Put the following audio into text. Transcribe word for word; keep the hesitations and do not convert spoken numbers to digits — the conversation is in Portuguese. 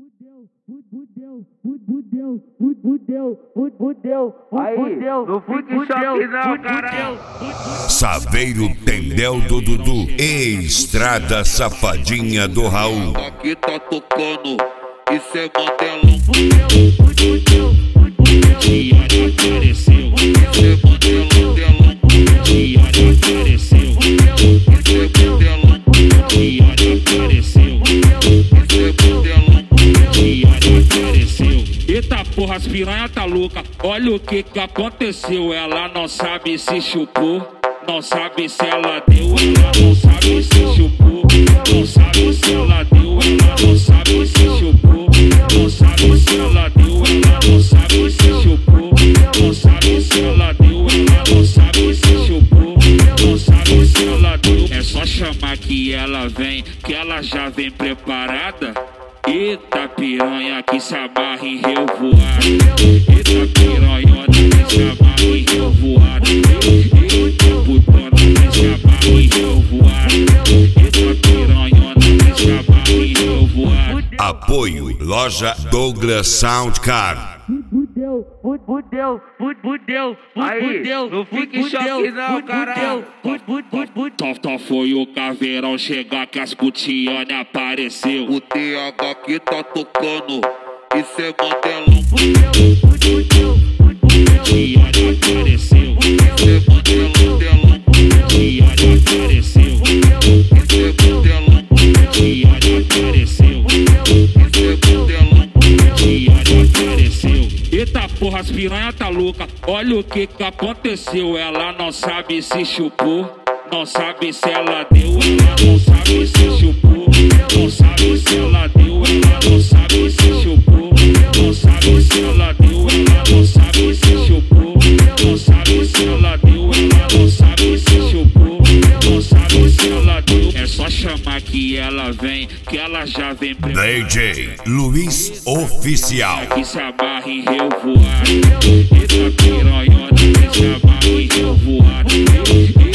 Fudeu, fudeu, fudeu, fudeu, fudeu, aí, fudeu, não fique em choque não, caralho. Saveiro Tendel do Dudu, Estrada Safadinha do Raul. Aqui tá tocando, isso é Mandelão. fudeu, fudeu, fudeu, Diário apareceu, Isso é Mandelão, Delão. diário apareceu, Isso é Mandelão. diário apareceu, Isso é Mandelão. diário apareceu. Eita porra, as piranha tá louca, olha o que que aconteceu. Ela não sabe se chupou, não sabe se ela deu, ela não sabe se chupou, não sabe se ela deu, ela não sabe se chupou, não sabe se ela deu, ela não sabe se chupou, não sabe se ela deu, ela não sabe se chupou, não sabe se ela deu. É só chamar que ela vem, que ela já vem preparada. Eita piranha que se amarra em revoada, eita piranhona que se amarra em revoada, eita putona que se amarra em revoada, eita piranhona que se amarra em revoada. Apoio Loja Douglas Sound Car. fudeu, fudeu, fudeu, Aí, fudeu, não fique em choque não, caralho. Só, só foi o caveirão chegar que as putiane apareceu. O T H aqui tá tocando, isso é Mandelão. Diário apareceu, Isso é Mandelão, Delão. diário apareceu, Isso é Mandelão. diário apareceu, Isso é Mandelão. diário apareceu. Eita porra, as piranha tá louca, olha o que que aconteceu. Ela não sabe se chupou, não sabe se ela deu, ela não sabe se chupou, não sabe se ela deu, ela não sabe se chupou, não sabe se ela deu, ela não sabe se chupou, não sabe se ela deu, ela não sabe se chupou, não sabe se ela deu. É só chamar que ela vem, que ela já vem preparada. D J Luiz Oficial. Que se amarra em revoada, eita piranhona que se amarra em revoada,